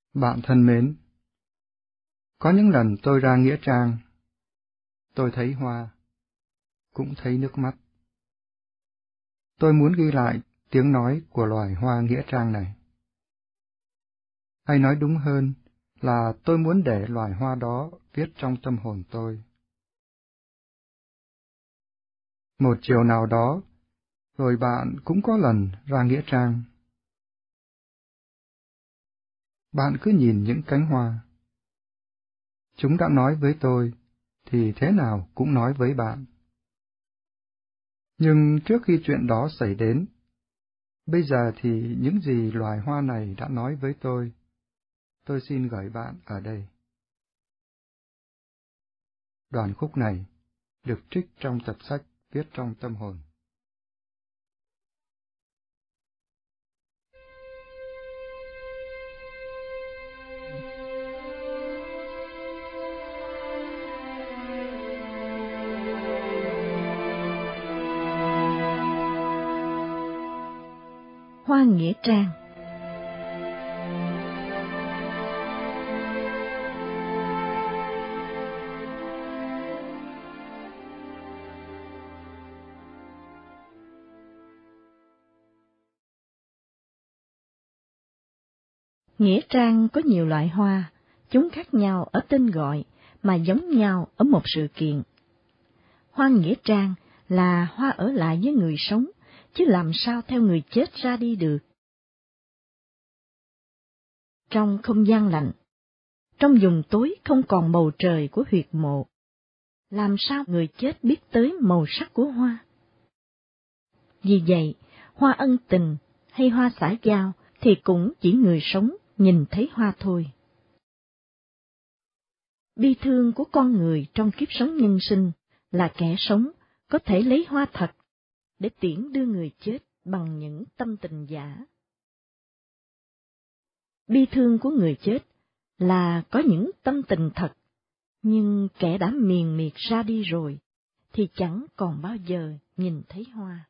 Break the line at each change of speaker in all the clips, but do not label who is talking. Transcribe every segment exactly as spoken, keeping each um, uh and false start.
Bạn thân mến, có những lần tôi ra nghĩa trang, tôi thấy hoa, cũng thấy nước mắt. Tôi muốn ghi lại tiếng nói của loài hoa nghĩa trang này. Hay nói đúng hơn là tôi muốn để loài hoa đó viết trong tâm hồn tôi. Một chiều nào đó, rồi bạn cũng có lần ra nghĩa trang. Bạn cứ nhìn những cánh hoa. Chúng đã nói với tôi, thì thế nào cũng nói với bạn. Nhưng trước khi chuyện đó xảy đến, bây giờ thì những gì loài hoa này đã nói với tôi, tôi xin gửi bạn ở đây. Đoạn khúc này được trích trong tập sách Viết trong tâm hồn.
Hoa nghĩa trang. Nghĩa trang có nhiều loại hoa, chúng khác nhau ở tên gọi mà giống nhau ở một sự kiện. Hoa nghĩa trang là hoa ở lại với người sống, chứ làm sao theo người chết ra đi được. Trong không gian lạnh, trong vùng tối không còn bầu trời của huyệt mộ, làm sao người chết biết tới màu sắc của hoa? Vì vậy, hoa ân tình hay hoa xã giao thì cũng chỉ người sống nhìn thấy hoa thôi. Bi thương của con người trong kiếp sống nhân sinh là kẻ sống có thể lấy hoa thật để tiễn đưa người chết bằng những tâm tình giả. Bi thương của người chết là có những tâm tình thật, nhưng kẻ đã miền miệt ra đi rồi thì chẳng còn bao giờ nhìn thấy hoa.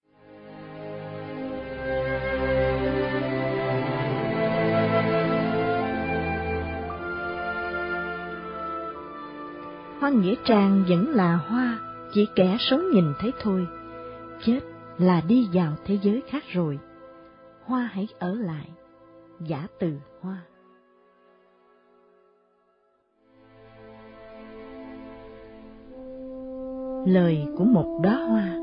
Hoa nghĩa trang vẫn là hoa, chỉ kẻ sống nhìn thấy thôi. Chết là đi vào thế giới khác rồi. Hoa hãy ở lại, giả từ hoa. Lời của một đóa hoa.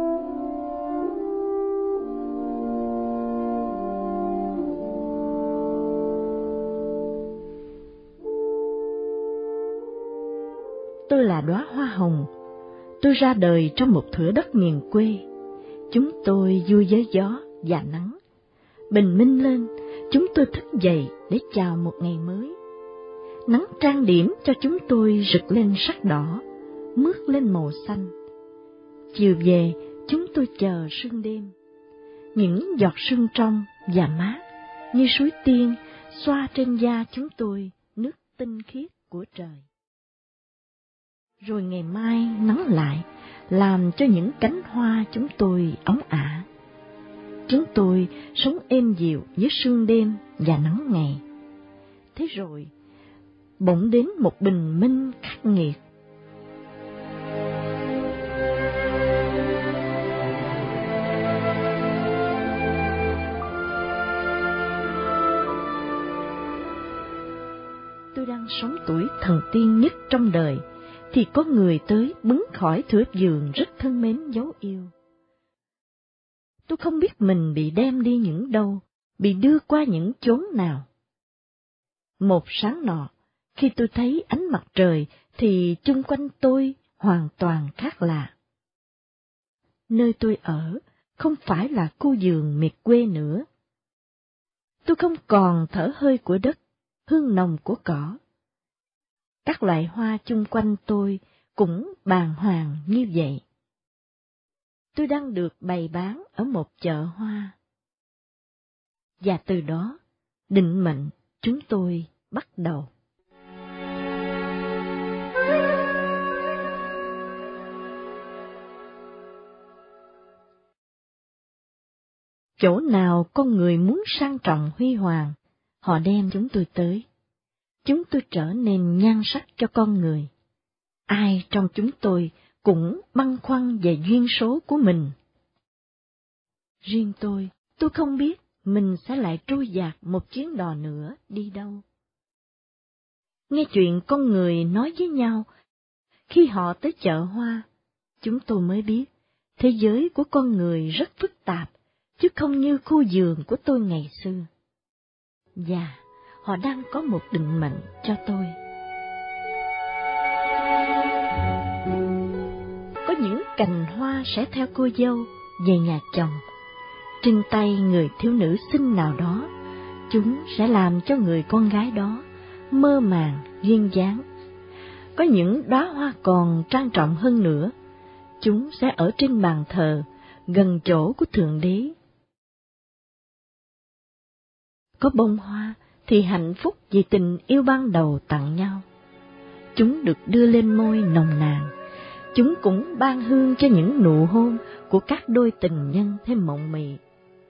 Tôi là đóa hoa hồng, tôi ra đời trong một thửa đất miền quê. Chúng tôi vui với gió và nắng. Bình minh lên, chúng tôi thức dậy để chào một ngày mới. Nắng trang điểm cho chúng tôi rực lên sắc đỏ, mướt lên màu xanh. Chiều về, chúng tôi chờ sương đêm. Những giọt sương trong và mát như suối tiên xoa trên da chúng tôi nước tinh khiết của trời. Rồi ngày mai nắng lại, làm cho những cánh hoa chúng tôi óng ả. Chúng tôi sống êm dịu với sương đêm và nắng ngày. Thế rồi, bỗng đến một bình minh khắc nghiệt. Tôi đang sống tuổi thần tiên nhất trong đời, thì có người tới bứng khỏi thửa vườn rất thân mến dấu yêu. Tôi không biết mình bị đem đi những đâu, bị đưa qua những chốn nào. Một sáng nọ, khi tôi thấy ánh mặt trời thì chung quanh tôi hoàn toàn khác lạ. Nơi tôi ở không phải là khu vườn miệt quê nữa. Tôi không còn thở hơi của đất, hương nồng của cỏ. Các loại hoa chung quanh tôi cũng bàng hoàng như vậy. Tôi đang được bày bán ở một chợ hoa. Và từ đó, định mệnh chúng tôi bắt đầu. Chỗ nào con người muốn sang trọng huy hoàng, họ đem chúng tôi tới. Chúng tôi trở nên nhan sắc cho con người. Ai trong chúng tôi cũng băn khoăn về duyên số của mình. Riêng tôi, tôi không biết mình sẽ lại trôi dạt một chuyến đò nữa đi đâu. Nghe chuyện con người nói với nhau, khi họ tới chợ hoa, chúng tôi mới biết thế giới của con người rất phức tạp, chứ không như khu vườn của tôi ngày xưa. Và họ đang có một định mệnh cho tôi. Có những cành hoa sẽ theo cô dâu về nhà chồng. Trên tay người thiếu nữ xinh nào đó, chúng sẽ làm cho người con gái đó mơ màng duyên dáng. Có những đóa hoa còn trang trọng hơn nữa, chúng sẽ ở trên bàn thờ gần chỗ của Thượng Đế. Có bông hoa thì hạnh phúc vì tình yêu ban đầu tặng nhau. Chúng được đưa lên môi nồng nàn, chúng cũng ban hương cho những nụ hôn của các đôi tình nhân thêm mộng mị.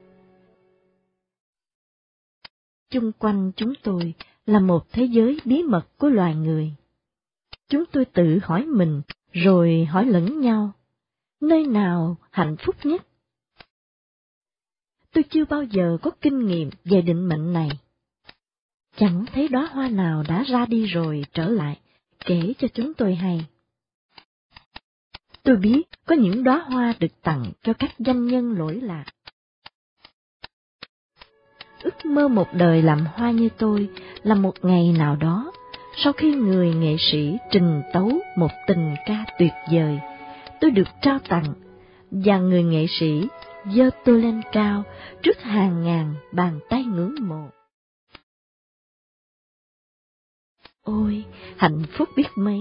Chung quanh chúng tôi là một thế giới bí mật của loài người. Chúng tôi tự hỏi mình, rồi hỏi lẫn nhau, nơi nào hạnh phúc nhất? Tôi chưa bao giờ có kinh nghiệm về định mệnh này. Chẳng thấy đóa hoa nào đã ra đi rồi trở lại, kể cho chúng tôi hay. Tôi biết có những đóa hoa được tặng cho các doanh nhân lỗi lạc. Ước mơ một đời làm hoa như tôi là một ngày nào đó, sau khi người nghệ sĩ trình tấu một tình ca tuyệt vời, tôi được trao tặng, và người nghệ sĩ giơ tôi lên cao trước hàng ngàn bàn tay ngưỡng mộ. Ôi, hạnh phúc biết mấy!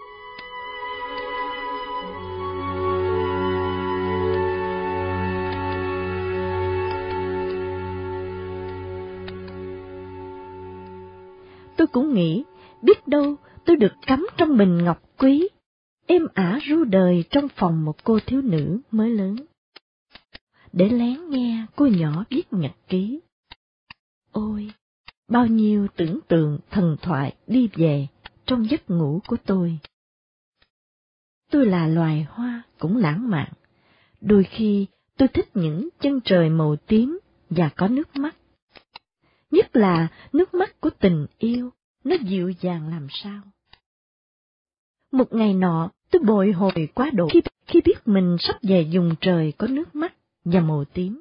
Tôi cũng nghĩ, biết đâu tôi được cắm trong bình ngọc quý, êm ả ru đời trong phòng một cô thiếu nữ mới lớn, để lén nghe cô nhỏ viết nhật ký. Ôi, bao nhiêu tưởng tượng thần thoại đi về trong giấc ngủ của tôi. Tôi là loài hoa cũng lãng mạn, đôi khi tôi thích những chân trời màu tím và có nước mắt. Nhất là nước mắt của tình yêu, nó dịu dàng làm sao. Một ngày nọ, tôi bồi hồi quá độ khi, khi biết mình sắp về vùng trời có nước mắt và màu tím.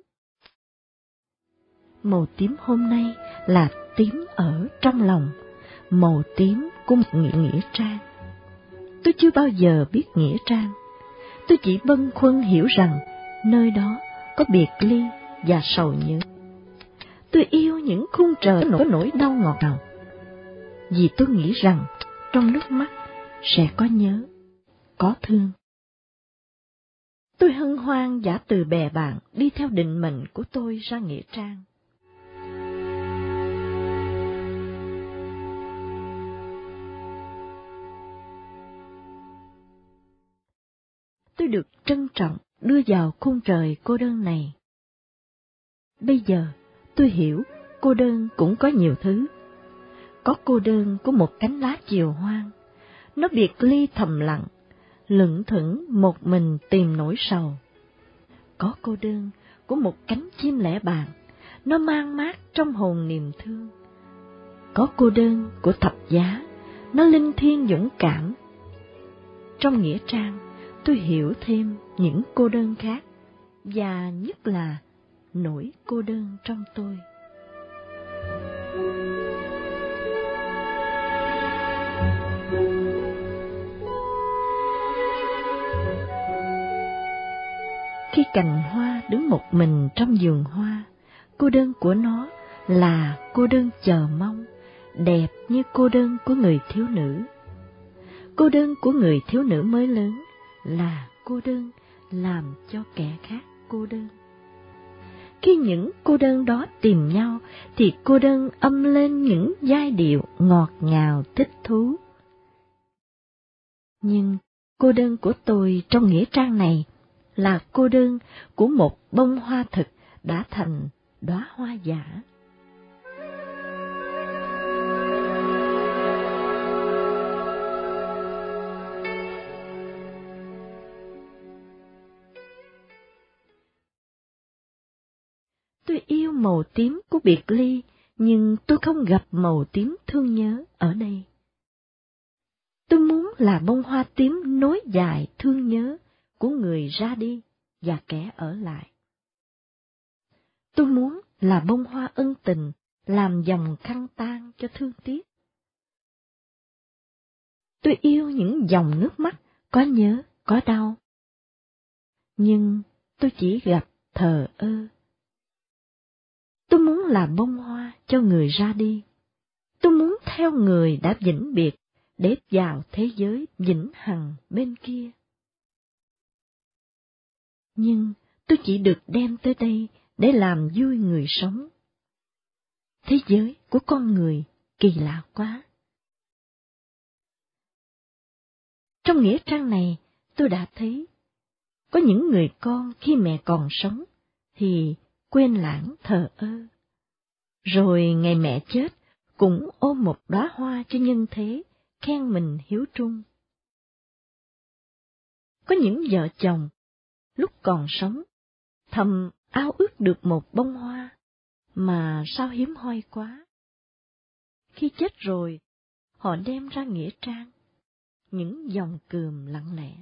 Màu tím hôm nay là tím ở trong lòng, màu tím của một nghĩa, nghĩa trang. Tôi chưa bao giờ biết nghĩa trang, tôi chỉ bâng khuâng hiểu rằng nơi đó có biệt ly và sầu nhớ. Tôi yêu những khung trời có nỗi đau ngọt ngào, vì tôi nghĩ rằng trong nước mắt sẽ có nhớ, có thương. Tôi hân hoan giả từ bè bạn đi theo định mệnh của tôi ra nghĩa trang. Tôi được trân trọng đưa vào khung trời cô đơn này. Bây giờ tôi hiểu cô đơn cũng có nhiều thứ. Có cô đơn của một cánh lá chiều hoang, nó biệt ly thầm lặng, lững thững một mình tìm nỗi sầu. Có cô đơn của một cánh chim lẻ bàng, nó mang mát trong hồn niềm thương. Có cô đơn của thập giá, nó linh thiêng dũng cảm. Trong nghĩa trang, tôi hiểu thêm những cô đơn khác, và nhất là nỗi cô đơn trong tôi. Khi cành hoa đứng một mình trong vườn hoa, cô đơn của nó là cô đơn chờ mong, đẹp như cô đơn của người thiếu nữ. Cô đơn của người thiếu nữ mới lớn là cô đơn làm cho kẻ khác cô đơn. Khi những cô đơn đó tìm nhau, thì cô đơn âm lên những giai điệu ngọt ngào thích thú. Nhưng cô đơn của tôi trong nghĩa trang này là cô đơn của một bông hoa thực đã thành đóa hoa giả. Tôi yêu màu tím của biệt ly, nhưng tôi không gặp màu tím thương nhớ ở đây. Tôi muốn là bông hoa tím nối dài thương nhớ của người ra đi và kẻ ở lại. Tôi muốn là bông hoa ân tình, làm dòng khăn tan cho thương tiếc. Tôi yêu những dòng nước mắt, có nhớ, có đau. Nhưng tôi chỉ gặp thờ ơ. Tôi muốn là bông hoa cho người ra đi. Tôi muốn theo người đã vĩnh biệt, để vào thế giới vĩnh hằng bên kia. Nhưng tôi chỉ được đem tới đây để làm vui người sống. Thế giới của con người kỳ lạ quá. Trong nghĩa trang này, tôi đã thấy có những người con khi mẹ còn sống thì quên lãng thờ ơ. Rồi ngày mẹ chết cũng ôm một đóa hoa cho nhân thế, khen mình hiếu trung. Có những vợ chồng lúc còn sống thầm ao ước được một bông hoa, mà sao hiếm hoi quá. Khi chết rồi, họ đem ra nghĩa trang, những dòng cườm lặng lẽ.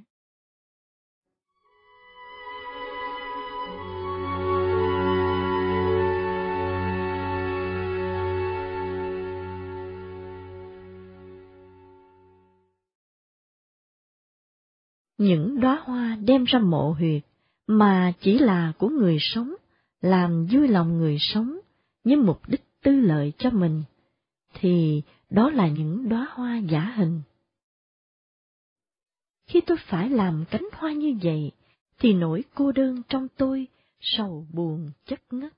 Những đóa hoa đem ra mộ huyệt mà chỉ là của người sống, làm vui lòng người sống với mục đích tư lợi cho mình, thì đó là những đóa hoa giả hình. Khi tôi phải làm cánh hoa như vậy, thì nỗi cô đơn trong tôi sầu buồn chất ngất.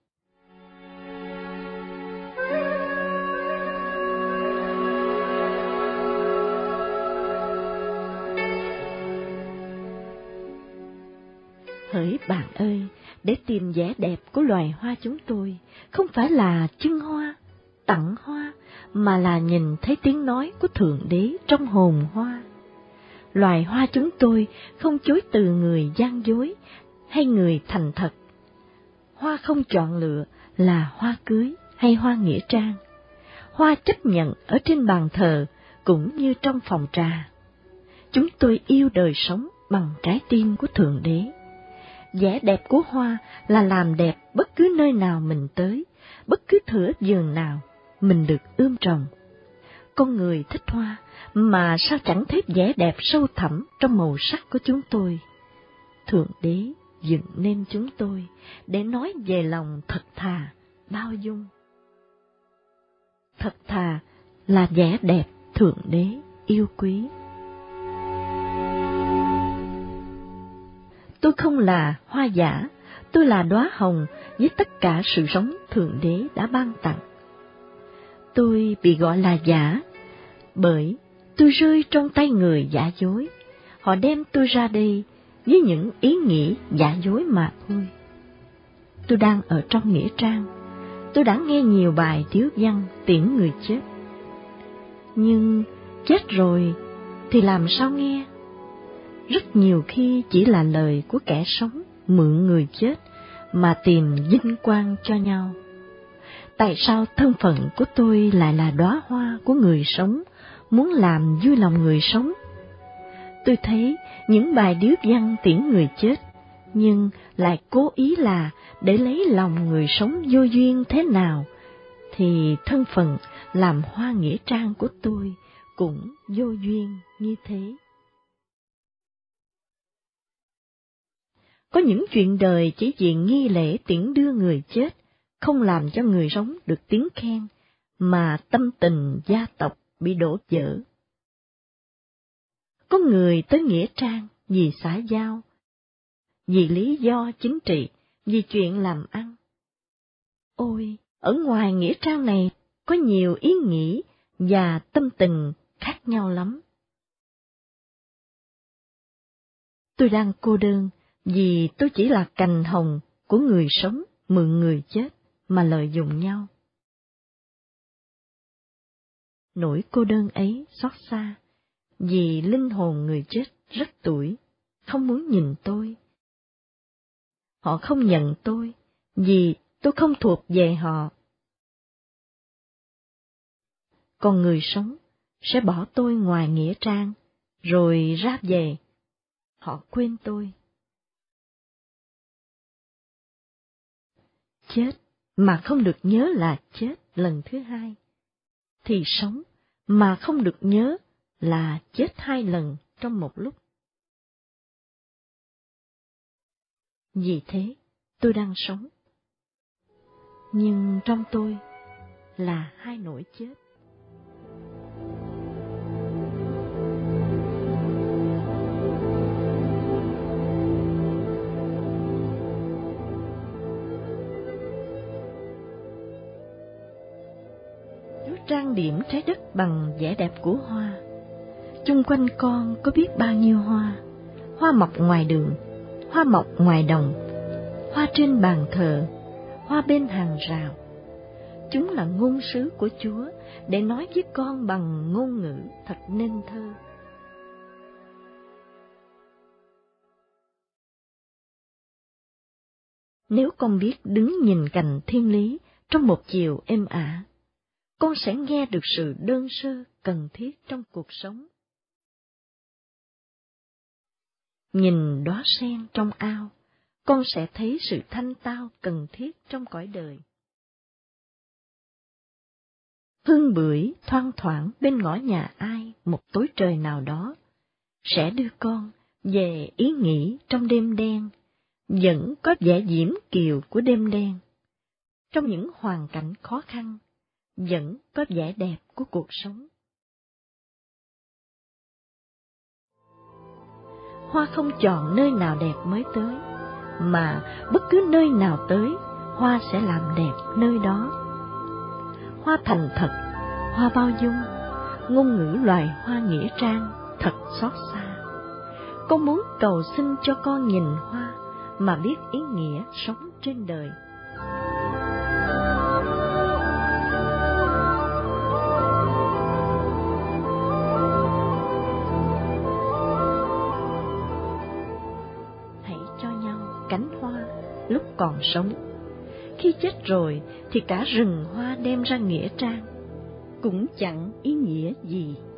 Hỡi bạn ơi, để tìm vẻ đẹp của loài hoa chúng tôi, không phải là trưng hoa, tặng hoa, mà là nhìn thấy tiếng nói của Thượng Đế trong hồn hoa. Loài hoa chúng tôi không chối từ người gian dối hay người thành thật. Hoa không chọn lựa là hoa cưới hay hoa nghĩa trang. Hoa chấp nhận ở trên bàn thờ cũng như trong phòng trà. Chúng tôi yêu đời sống bằng trái tim của Thượng Đế. Vẻ đẹp của hoa là làm đẹp bất cứ nơi nào mình tới, bất cứ thửa vườn nào mình được ươm trồng. Con người thích hoa, mà sao chẳng thấy vẻ đẹp sâu thẳm trong màu sắc của chúng tôi. Thượng Đế dựng nên chúng tôi để nói về lòng thật thà, bao dung. Thật thà là vẻ đẹp Thượng Đế yêu quý. Tôi không là hoa giả, tôi là đóa hồng với tất cả sự sống Thượng Đế đã ban tặng. Tôi bị gọi là giả, bởi tôi rơi trong tay người giả dối. Họ đem tôi ra đây với những ý nghĩ giả dối mà thôi. Tôi đang ở trong nghĩa trang, tôi đã nghe nhiều bài điếu văn tiễn người chết. Nhưng chết rồi thì làm sao nghe? Rất nhiều khi chỉ là lời của kẻ sống mượn người chết mà tìm vinh quang cho nhau. Tại sao thân phận của tôi lại là đóa hoa của người sống, muốn làm vui lòng người sống? Tôi thấy những bài điếu văn tiễn người chết, nhưng lại cố ý là để lấy lòng người sống vô duyên thế nào, thì thân phận làm hoa nghĩa trang của tôi cũng vô duyên như thế. Có những chuyện đời chỉ vì nghi lễ tiễn đưa người chết, không làm cho người sống được tiếng khen, mà tâm tình gia tộc bị đổ vỡ. Có người tới nghĩa trang vì xã giao, vì lý do chính trị, vì chuyện làm ăn. Ôi, ở ngoài nghĩa trang này có nhiều ý nghĩ và tâm tình khác nhau lắm. Tôi đang cô đơn vì tôi chỉ là cành hồng của người sống mượn người chết mà lợi dụng nhau. Nỗi cô đơn ấy xót xa, vì linh hồn người chết rất tuổi, không muốn nhìn tôi. Họ không nhận tôi, vì tôi không thuộc về họ. Còn người sống sẽ bỏ tôi ngoài nghĩa trang, rồi ra về. Họ quên tôi. Chết mà không được nhớ là chết lần thứ hai, thì sống mà không được nhớ là chết hai lần trong một lúc. Vì thế, tôi đang sống, nhưng trong tôi là hai nỗi chết. Chúa trang điểm trái đất bằng vẻ đẹp của hoa. Chung quanh con có biết bao nhiêu hoa, hoa mọc ngoài đường, hoa mọc ngoài đồng, hoa trên bàn thờ, hoa bên hàng rào. Chúng là ngôn sứ của Chúa để nói với con bằng ngôn ngữ thật nên thơ. Nếu con biết đứng nhìn cành thiên lý trong một chiều êm ả, con sẽ nghe được sự đơn sơ cần thiết trong cuộc sống. Nhìn đóa sen trong ao, con sẽ thấy sự thanh tao cần thiết trong cõi đời. Hương bưởi thoang thoảng bên ngõ nhà ai một tối trời nào đó, sẽ đưa con về ý nghĩ trong đêm đen, vẫn có vẻ diễm kiều của đêm đen. Trong những hoàn cảnh khó khăn, vẫn có vẻ đẹp của cuộc sống. Hoa không chọn nơi nào đẹp mới tới, mà bất cứ nơi nào tới, hoa sẽ làm đẹp nơi đó. Hoa thành thật, hoa bao dung, ngôn ngữ loài hoa nghĩa trang thật xót xa. Con muốn cầu xin cho con nhìn hoa mà biết ý nghĩa sống trên đời. Hãy cho nhau cánh hoa lúc còn sống. Khi chết rồi thì cả rừng hoa đem ra nghĩa trang cũng chẳng ý nghĩa gì.